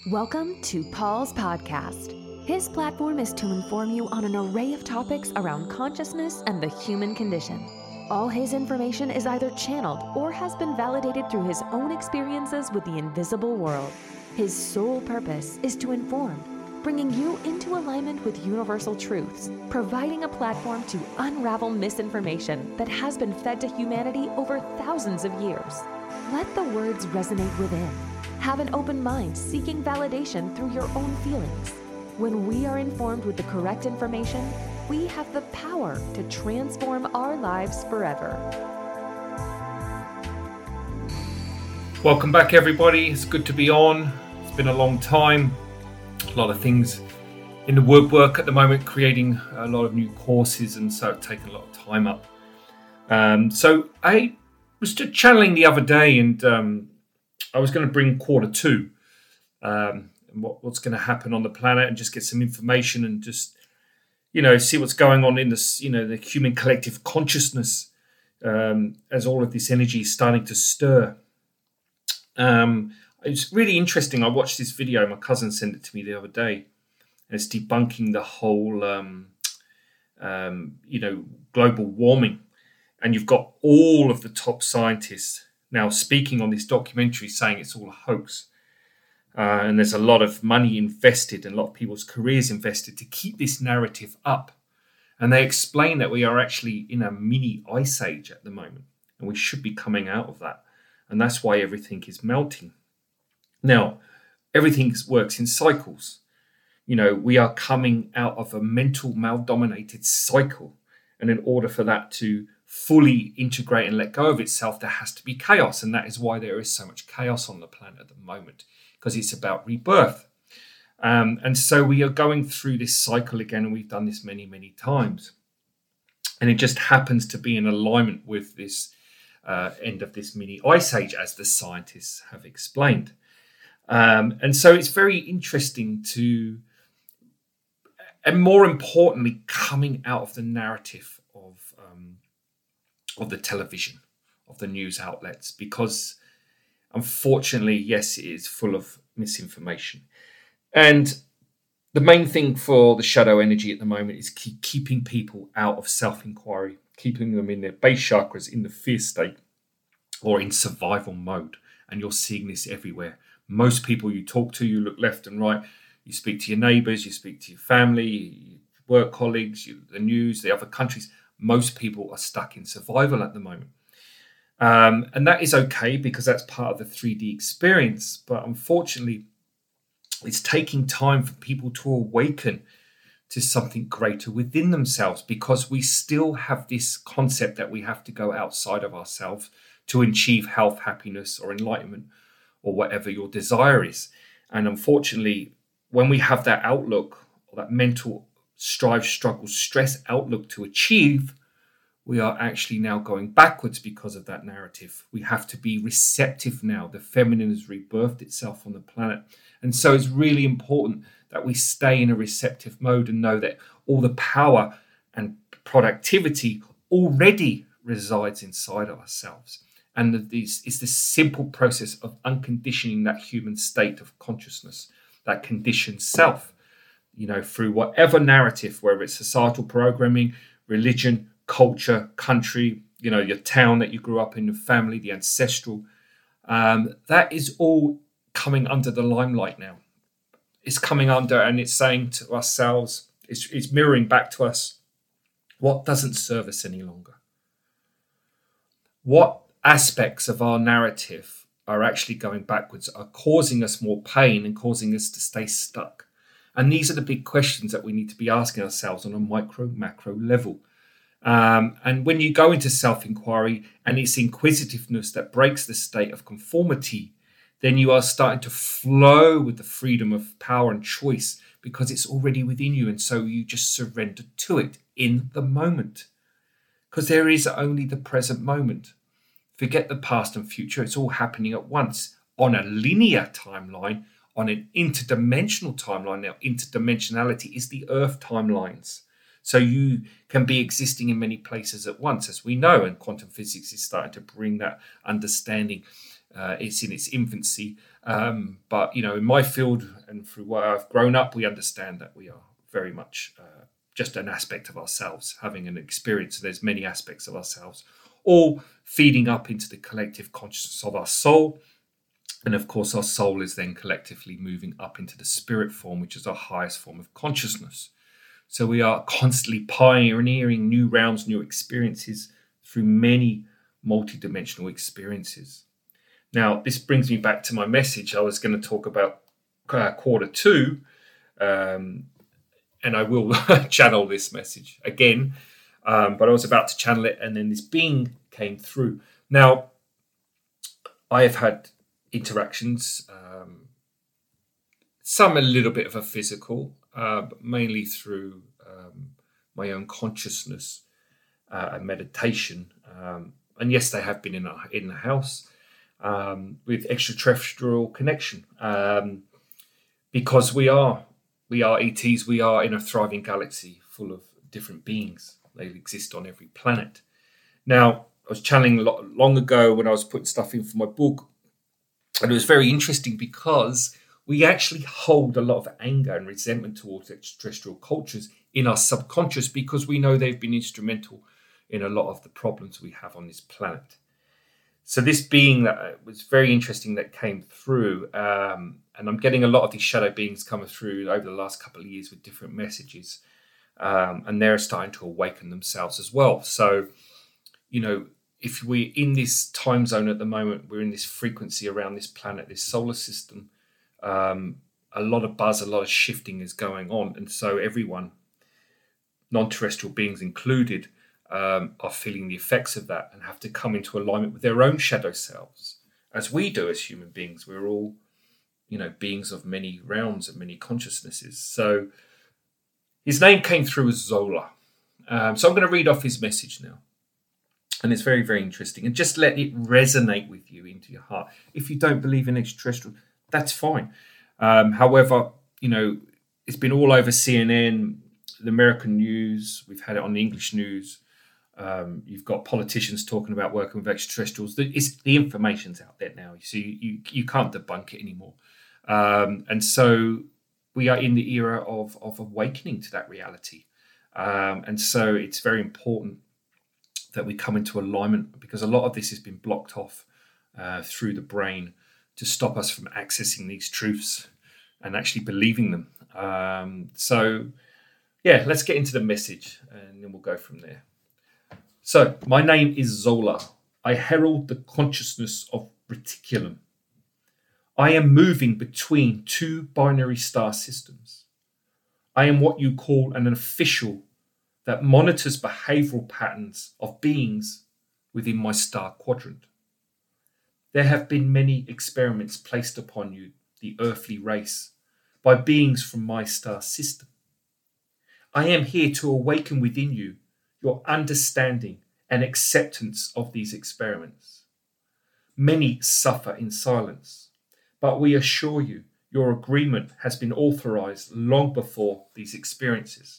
Welcome to Paul's podcast. His platform is to inform you on an array of topics around consciousness and the human condition. All his information is either channeled or has been validated through his own experiences with the invisible world. His sole purpose is to inform, bringing you into alignment with universal truths, providing a platform to unravel misinformation that has been fed to humanity over thousands of years. Let the words resonate within. Have an open mind seeking validation through your own feelings. When we are informed with the correct information, we have the power to transform our lives forever. Welcome back, everybody. It's good to be on. It's been a long time. A lot of things in the woodwork at the moment, creating a lot of new courses, and so it's taken a lot of time up. So I was just channeling the other day, and I was going to bring quarter two, and what's going to happen on the planet, and just get some information and just, see what's going on in this, the human collective consciousness, as all of this energy is starting to stir. It's really interesting. I watched this video. My cousin sent it to me the other day. And it's debunking the whole, global warming. And you've got all of the top scientists now speaking on this documentary saying it's all a hoax. And there's a lot of money invested and a lot of people's careers invested to keep this narrative up. And they explain that we are actually in a mini ice age at the moment. And we should be coming out of that. And that's why everything is melting. Now, everything works in cycles. We are coming out of a mental male-dominated cycle. And in order for that to fully integrate and let go of itself, there has to be chaos. And that is why there is so much chaos on the planet at the moment, because it's about rebirth. And so we are going through this cycle again, and we've done this many, many times. And it just happens to be in alignment with this end of this mini ice age, as the scientists have explained. And so it's very interesting to, and more importantly, coming out of the narrative of the television, of the news outlets, because unfortunately, yes, it is full of misinformation. And the main thing for the shadow energy at the moment is keeping people out of self-inquiry, keeping them in their base chakras, in the fear state, or in survival mode. And you're seeing this everywhere. Most people you talk to, you look left and right, you speak to your neighbors, you speak to your family, your work colleagues, the news, the other countries. Most people are stuck in survival at the moment. And that is okay, because that's part of the 3D experience. But unfortunately, it's taking time for people to awaken to something greater within themselves, because we still have this concept that we have to go outside of ourselves to achieve health, happiness, or enlightenment, or whatever your desire is. And unfortunately, when we have that outlook, or that mental strive, struggle, stress outlook to achieve, we are actually now going backwards because of that narrative. We have to be receptive now. The feminine has rebirthed itself on the planet. And so it's really important that we stay in a receptive mode and know that all the power and productivity already resides inside of ourselves. And it's this simple process of unconditioning that human state of consciousness, that conditioned self, through whatever narrative, whether it's societal programming, religion, culture, country, your town that you grew up in, your family, the ancestral. That is all coming under the limelight now. It's coming under, and it's saying to ourselves, it's mirroring back to us what doesn't serve us any longer. What aspects of our narrative are actually going backwards, are causing us more pain and causing us to stay stuck. And these are the big questions that we need to be asking ourselves on a micro, macro level. And when you go into self-inquiry, and it's inquisitiveness that breaks the state of conformity, then you are starting to flow with the freedom of power and choice, because it's already within you. And so you just surrender to it in the moment, because there is only the present moment. Forget the past and future. It's all happening at once on a linear timeline, on an interdimensional timeline. Now, interdimensionality is the Earth timelines. So you can be existing in many places at once, as we know, and quantum physics is starting to bring that understanding It's in its infancy. But, in my field and through where I've grown up, we understand that we are very much just an aspect of ourselves, having an experience. There's many aspects of ourselves, all feeding up into the collective consciousness of our soul. And of course, our soul is then collectively moving up into the spirit form, which is our highest form of consciousness. So we are constantly pioneering new realms, new experiences through many multidimensional experiences. Now, this brings me back to my message. I was going to talk about quarter two, and I will channel this message again, but I was about to channel it, and then this being came through. Now, I have had interactions, some a little bit of a physical, but mainly through my own consciousness and meditation. And yes, they have been in the house with extraterrestrial connection, because we are ETs. We are in a thriving galaxy full of different beings. They exist on every planet. Now, I was channeling long ago when I was putting stuff in for my book, and it was very interesting because we actually hold a lot of anger and resentment towards extraterrestrial cultures in our subconscious because we know they've been instrumental in a lot of the problems we have on this planet. So this being that was very interesting that came through, and I'm getting a lot of these shadow beings coming through over the last couple of years with different messages, and they're starting to awaken themselves as well. So, if we're in this time zone at the moment, we're in this frequency around this planet, this solar system, a lot of buzz, a lot of shifting is going on. And so everyone, non-terrestrial beings included, are feeling the effects of that and have to come into alignment with their own shadow selves, as we do as human beings. We're all, beings of many realms and many consciousnesses. So his name came through as Zola. So I'm going to read off his message now. And it's very, very interesting. And just let it resonate with you into your heart. If you don't believe in extraterrestrial, that's fine. However, it's been all over CNN, the American news. We've had it on the English news. You've got politicians talking about working with extraterrestrials. The information's out there now. So you can't debunk it anymore. And so we are in the era of awakening to that reality. And so it's very important that we come into alignment, because a lot of this has been blocked off through the brain to stop us from accessing these truths and actually believing them. So let's get into the message and then we'll go from there. So my name is Zola. I herald the consciousness of Reticulum. I am moving between two binary star systems. I am what you call an official that monitors behavioral patterns of beings within my star quadrant. There have been many experiments placed upon you, the earthly race, by beings from my star system. I am here to awaken within you your understanding and acceptance of these experiments. Many suffer in silence, but we assure you your agreement has been authorized long before these experiences.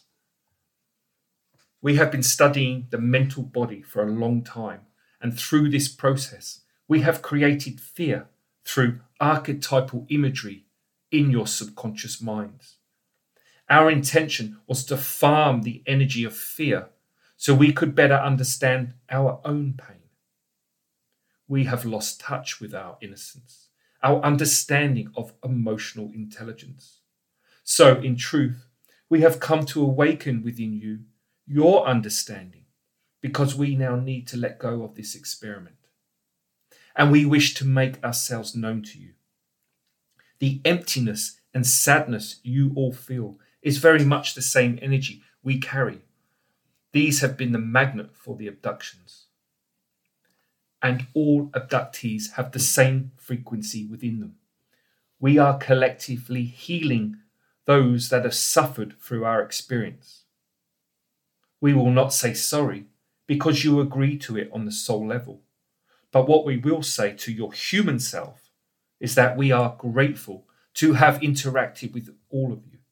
We have been studying the mental body for a long time, and through this process, we have created fear through archetypal imagery in your subconscious minds. Our intention was to farm the energy of fear so we could better understand our own pain. We have lost touch with our innocence, our understanding of emotional intelligence. So, in truth, we have come to awaken within you your understanding, because we now need to let go of this experiment. And we wish to make ourselves known to you. The emptiness and sadness you all feel is very much the same energy we carry. These have been the magnet for the abductions. And all abductees have the same frequency within them. We are collectively healing those that have suffered through our experience. We will not say sorry because you agree to it on the soul level. But what we will say to your human self is that we are grateful to have interacted with all of you.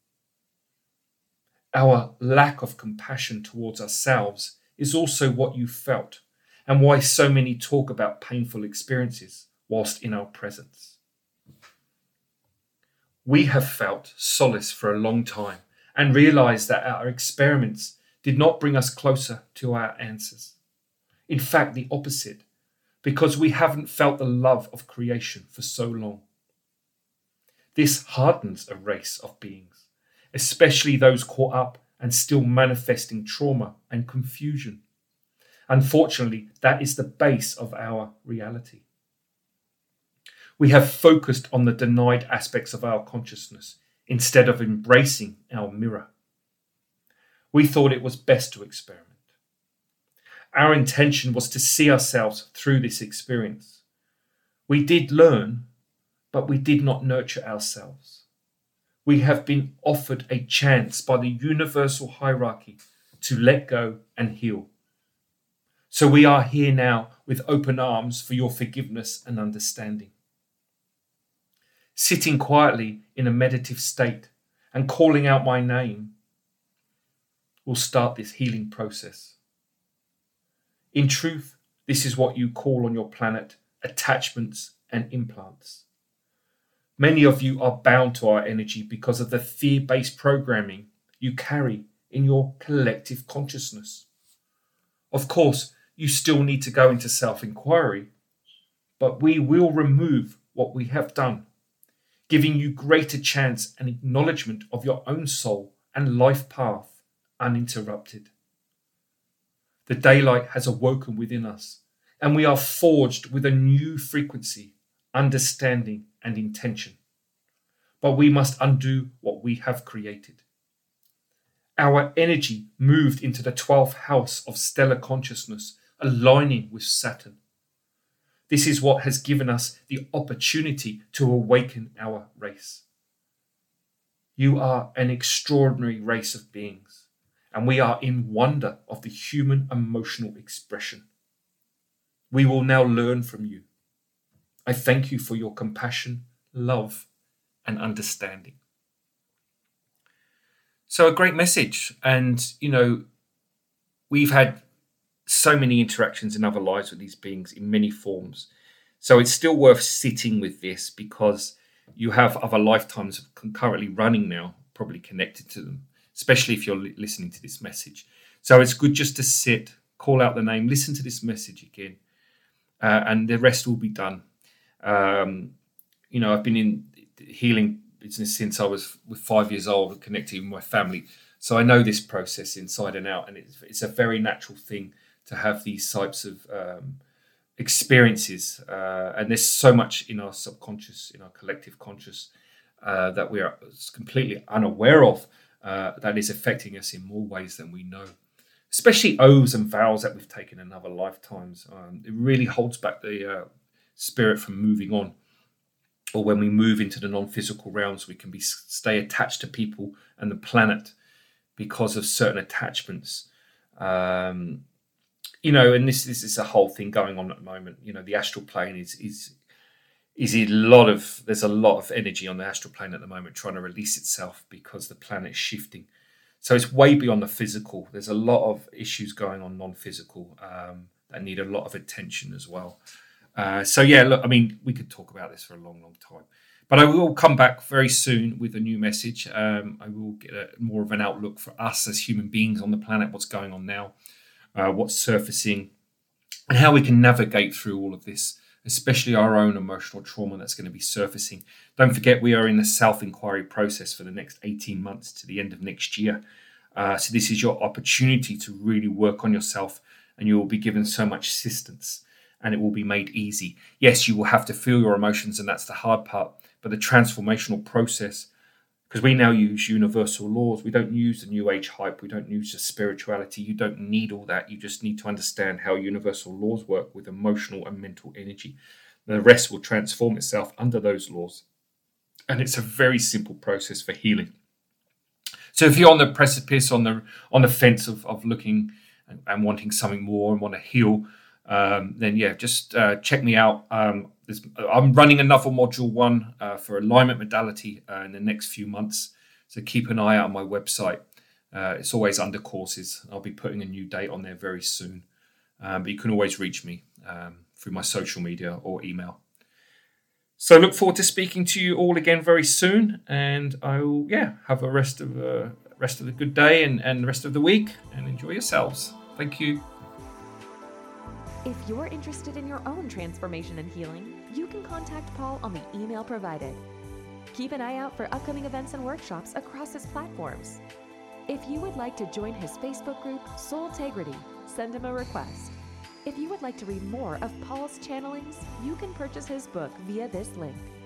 Our lack of compassion towards ourselves is also what you felt, and why so many talk about painful experiences whilst in our presence. We have felt solace for a long time and realized that our experiments did not bring us closer to our answers. In fact, the opposite, because we haven't felt the love of creation for so long. This hardens a race of beings, especially those caught up and still manifesting trauma and confusion. Unfortunately, that is the base of our reality. We have focused on the denied aspects of our consciousness instead of embracing our mirror. We thought it was best to experiment. Our intention was to see ourselves through this experience. We did learn, but we did not nurture ourselves. We have been offered a chance by the universal hierarchy to let go and heal. So we are here now with open arms for your forgiveness and understanding. Sitting quietly in a meditative state and calling out my name will start this healing process. In truth, this is what you call on your planet attachments and implants. Many of you are bound to our energy because of the fear-based programming you carry in your collective consciousness. Of course, you still need to go into self-inquiry, but we will remove what we have done, giving you greater chance and acknowledgement of your own soul and life path uninterrupted. The daylight has awoken within us, and we are forged with a new frequency, understanding, and intention. But we must undo what we have created. Our energy moved into the 12th house of stellar consciousness, aligning with Saturn. This is what has given us the opportunity to awaken our race. You are an extraordinary race of beings, and we are in wonder of the human emotional expression. We will now learn from you. I thank you for your compassion, love, and understanding. So a great message. And, we've had so many interactions in other lives with these beings in many forms. So it's still worth sitting with this because you have other lifetimes concurrently running now, probably connected to them, especially if you're listening to this message. So it's good just to sit, call out the name, listen to this message again, and the rest will be done. I've been in healing business since I was 5 years old, connecting with my family. So I know this process inside and out, and it's a very natural thing to have these types of experiences. And there's so much in our subconscious, in our collective conscious, that we are completely unaware of, that is affecting us in more ways than we know. Especially oaths and vows that we've taken in other lifetimes. It really holds back the spirit from moving on. Or when we move into the non-physical realms, we can stay attached to people and the planet because of certain attachments. And this is a whole thing going on at the moment. The astral plane is there's a lot of energy on the astral plane at the moment trying to release itself because the planet's shifting. So it's way beyond the physical. There's a lot of issues going on non-physical that need a lot of attention as well. We could talk about this for a long, long time. But I will come back very soon with a new message. I will get more of an outlook for us as human beings on the planet, what's going on now, what's surfacing, and how we can navigate through all of this, especially our own emotional trauma that's going to be surfacing. Don't forget, we are in the self-inquiry process for the next 18 months to the end of next year. So this is your opportunity to really work on yourself, and you will be given so much assistance. And it will be made easy. Yes, you will have to feel your emotions, and that's the hard part. But the transformational process, because we now use universal laws. We don't use the New Age hype. We don't use the spirituality. You don't need all that. You just need to understand how universal laws work with emotional and mental energy. The rest will transform itself under those laws. And it's a very simple process for healing. So if you're on the precipice, on the fence of looking and wanting something more and want to heal, then just check me out. I'm running another module 1 for alignment modality in the next few months, so keep an eye out on my website. It's always under courses. I'll be putting a new date on there very soon, but you can always reach me through my social media or email. So look forward to speaking to you all again very soon, and I will have a rest of the good day and the rest of the week, and enjoy yourselves. Thank you. If you're interested in your own transformation and healing, you can contact Paul on the email provided. Keep an eye out for upcoming events and workshops across his platforms. If you would like to join his Facebook group, Soultegrity, send him a request. If you would like to read more of Paul's channelings, you can purchase his book via this link.